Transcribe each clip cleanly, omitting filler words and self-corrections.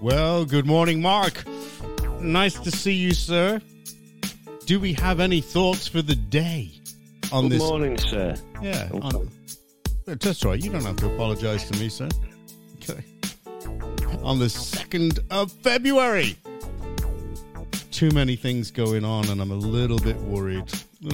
Well, good morning, Mark. Nice to see you, sir. Do we have any thoughts for the day on Good this? morning, sir. Yeah. That's right. You don't have to apologize to me, sir. Okay. On the 2nd of February. Too many things going on, and I'm a little bit worried.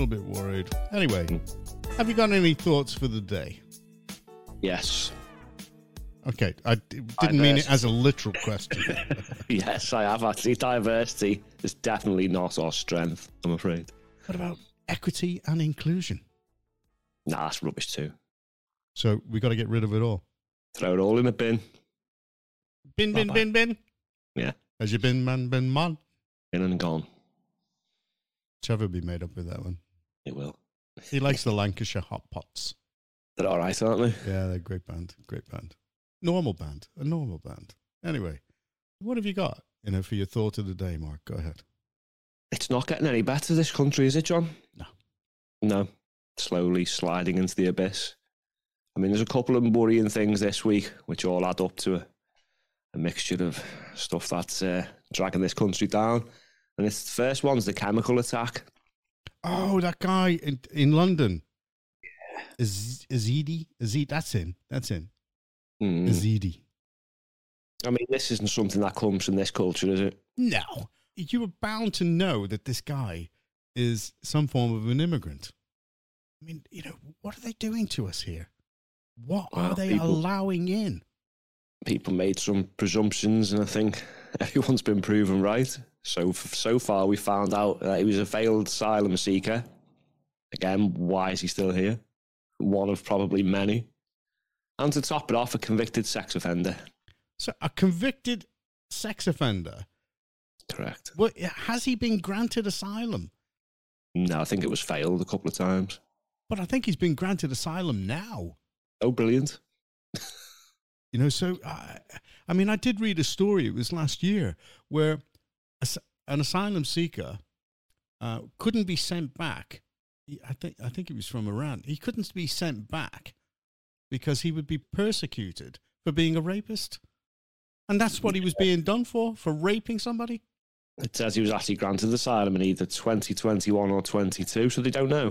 Anyway, have you got any thoughts for the day? Yes. Okay, I didn't mean it as a literal question. Yes, I have actually. Diversity is definitely not our strength, I'm afraid. What about equity and inclusion? Nah, that's rubbish too. So we got to get rid of it all. Throw it all in a bin. Bin. Yeah. Has you been man, been man? In and gone. Trevor be made up with that one. It will. He likes the Lancashire Hot Pots. They're all right, aren't they? Yeah, they're a great band. A normal band. Anyway, what have you got, for your thought of the day, Mark? Go ahead. It's not getting any better, this country, is it, John? No. Slowly sliding into the abyss. I mean, there's a couple of worrying things this week, which all add up to a mixture of stuff that's dragging this country down. And the first one's the chemical attack. Oh, that guy in London. Yeah. Yazidi? That's in. Yazidi. I mean, this isn't something that comes from this culture, is it? No. You were bound to know that this guy is some form of an immigrant. I mean, what are they doing to us here? What are they allowing in? People made some presumptions, and I think everyone's been proven right. So far, we found out that he was a failed asylum seeker. Again, why is he still here? One of probably many. And to top it off, a convicted sex offender. So a convicted sex offender? Correct. Well, has he been granted asylum? No, I think it was failed a couple of times. But I think he's been granted asylum now. Oh, brilliant. So, I mean, I did read a story, it was last year, where an asylum seeker couldn't be sent back. I think it was from Iran. He couldn't be sent back because he would be persecuted for being a rapist. And that's what he was being done for raping somebody. It says he was actually granted asylum in either 2021 or 22, so they don't know.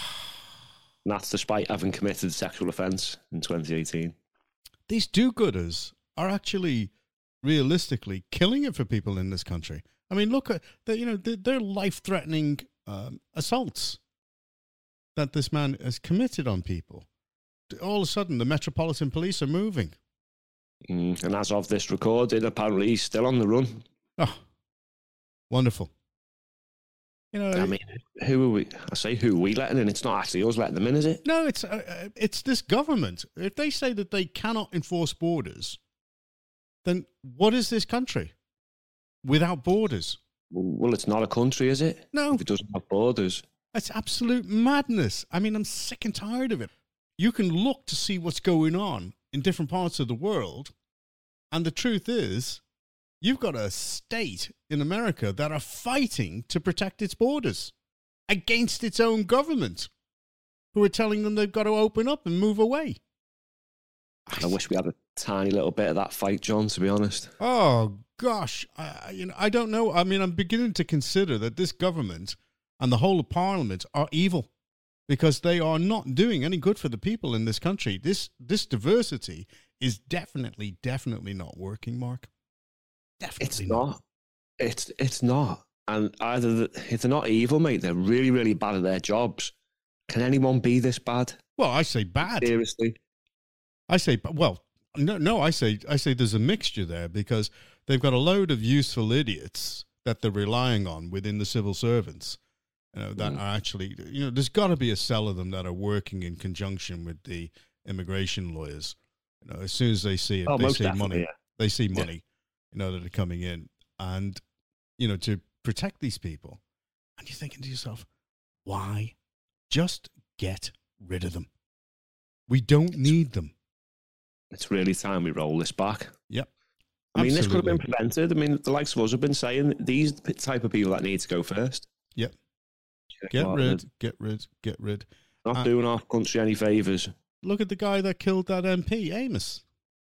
And that's despite having committed a sexual offence in 2018. These do-gooders are actually, realistically, killing it for people in this country. I mean, look at they're life-threatening assaults that this man has committed on people. All of a sudden, the Metropolitan Police are moving. And as of this recording, apparently he's still on the run. Oh, wonderful. I mean, who are we? I say who are we letting in? It's not actually us letting them in, is it? No, it's this government. If they say that they cannot enforce borders, then what is this country without borders? Well, it's not a country, is it? No. If it doesn't have borders. It's absolute madness. I mean, I'm sick and tired of it. You can look to see what's going on in different parts of the world, and the truth is, you've got a state in America that are fighting to protect its borders against its own government, who are telling them they've got to open up and move away. I wish we had a tiny little bit of that fight, John, to be honest. Oh, gosh. I don't know. I mean, I'm beginning to consider that this government and the whole of Parliament are evil because they are not doing any good for the people in this country. This diversity is definitely not working, Mark. Definitely not. It's not. And if they're not evil, mate, they're really, really bad at their jobs. Can anyone be this bad? Well, I say bad. Seriously? I say, well, no, I say there's a mixture there because they've got a load of useful idiots that they're relying on within the civil servants, that are actually, there's got to be a cell of them that are working in conjunction with the immigration lawyers. As soon as they see it, they see money. Yeah. They see money. That are coming in and, to protect these people. And you're thinking to yourself, why? Just get rid of them. We don't need them. It's really time we roll this back. Yep. I mean, this could have been prevented. I mean, the likes of us have been saying these type of people that need to go first. Yep. Get rid. Not doing our country any favours. Look at the guy that killed that MP, Amos.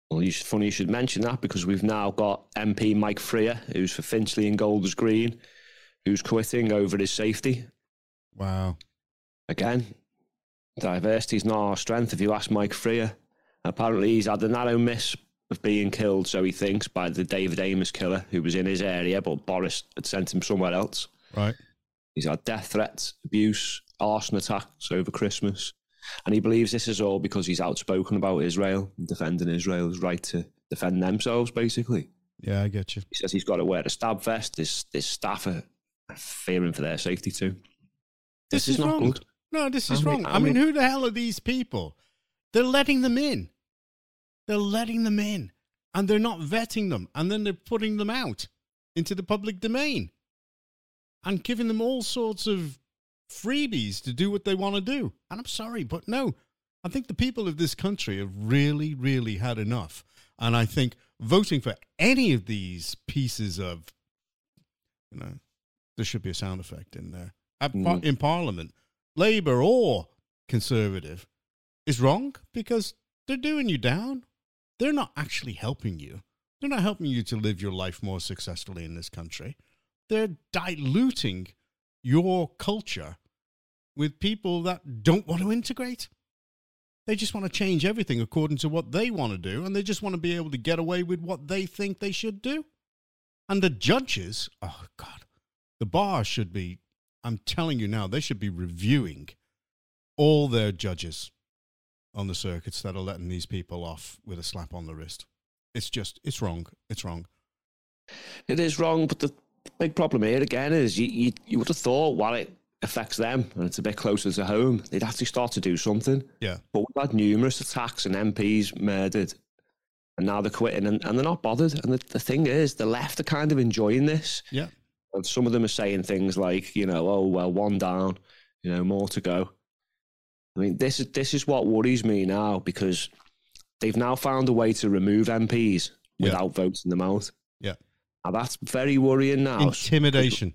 Well, funny you should mention that, because we've now got MP Mike Freer, who's for Finchley and Golders Green, who's quitting over his safety. Wow. Again, diversity's not our strength, if you ask Mike Freer. Apparently he's had a narrow miss of being killed, so he thinks, by the David Amos killer who was in his area, but Boris had sent him somewhere else. Right. He's had death threats, abuse, arson attacks over Christmas. And he believes this is all because he's outspoken about Israel and defending Israel's right to defend themselves, basically. Yeah, I get you. He says he's got to wear a stab vest. His staff are fearing for their safety too. This is not wrong. Good. No, this is wrong. I mean, who the hell are these people? They're letting them in. They're letting them in. And they're not vetting them. And then they're putting them out into the public domain. And giving them all sorts of freebies to do what they want to do. And I'm sorry, but no. I think the people of this country have really, really had enough. And I think voting for any of these pieces of, there should be a sound effect in there, in Parliament, Labour or Conservative, is wrong, because they're doing you down. They're not actually helping you. They're not helping you to live your life more successfully in this country. They're diluting your culture with people that don't want to integrate. They just want to change everything according to what they want to do, and they just want to be able to get away with what they think they should do. And the judges, oh God, the bar should be, I'm telling you now, they should be reviewing all their judges on the circuits that are letting these people off with a slap on the wrist. It's wrong. It's wrong. It is wrong, but the big problem here again is you would have thought, while it affects them and it's a bit closer to home, they'd actually start to do something. Yeah. But we've had numerous attacks and MPs murdered, and now they're quitting, and they're not bothered. And the thing is, the left are kind of enjoying this. Yeah. And some of them are saying things like, oh, well, one down, more to go. I mean, this is what worries me now, because they've now found a way to remove MPs without voting them out. Yeah. Now, that's very worrying now. Intimidation.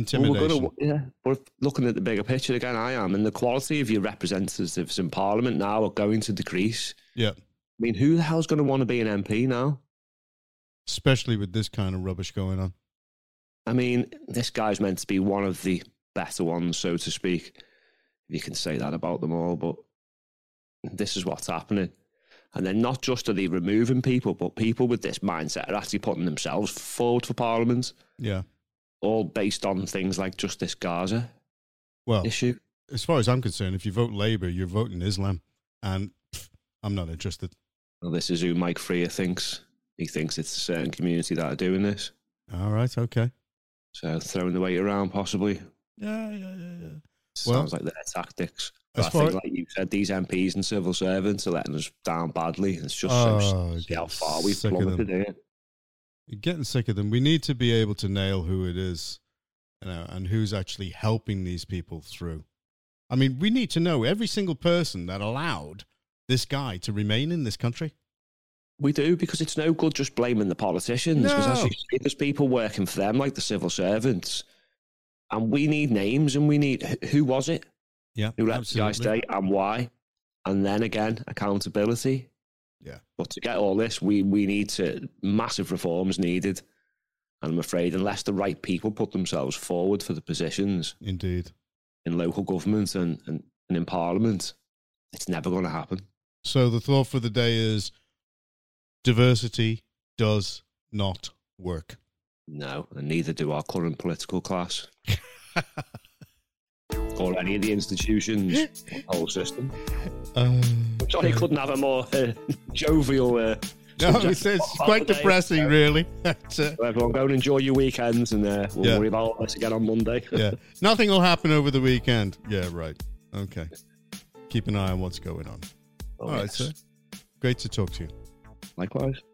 But looking at the bigger picture again, I am, and the quality of your representatives in Parliament now are going to decrease. Yeah. I mean, who the hell's going to want to be an MP now? Especially with this kind of rubbish going on. I mean, this guy's meant to be one of the better ones, so to speak. You can say that about them all, but this is what's happening. And then not just are they removing people, but people with this mindset are actually putting themselves forward for Parliament. Yeah. All based on things like just this Gaza issue. As far as I'm concerned, if you vote Labour, you're voting Islam. And I'm not interested. Well, this is who Mike Freer thinks. He thinks it's a certain community that are doing this. All right, okay. So throwing the weight around, possibly. Yeah. Sounds like their tactics. But I think, like you said, these MPs and civil servants are letting us down badly. It's just see how far we've plummeted here. You're getting sick of them. We need to be able to nail who it is, and who's actually helping these people through. I mean, we need to know every single person that allowed this guy to remain in this country. We do, because it's no good just blaming the politicians. Because as you say, there's people working for them, like the civil servants. And we need names, and we need, who was it? Yeah, who let the guy stay and why? And then again, accountability. Yeah. But to get all this, we need massive reforms needed. And I'm afraid unless the right people put themselves forward for the positions. Indeed. In local government and in Parliament, it's never going to happen. So the thought for the day is, diversity does not work. No, and neither do our current political class. Or any of the institutions, the whole system. I'm sorry, I couldn't have a more jovial... no, it's quite depressing, really. So everyone, go and enjoy your weekends, and we'll worry about this again on Monday. Yeah, nothing will happen over the weekend. Yeah, right. Okay. Keep an eye on what's going on. All right, sir. Great to talk to you. Likewise.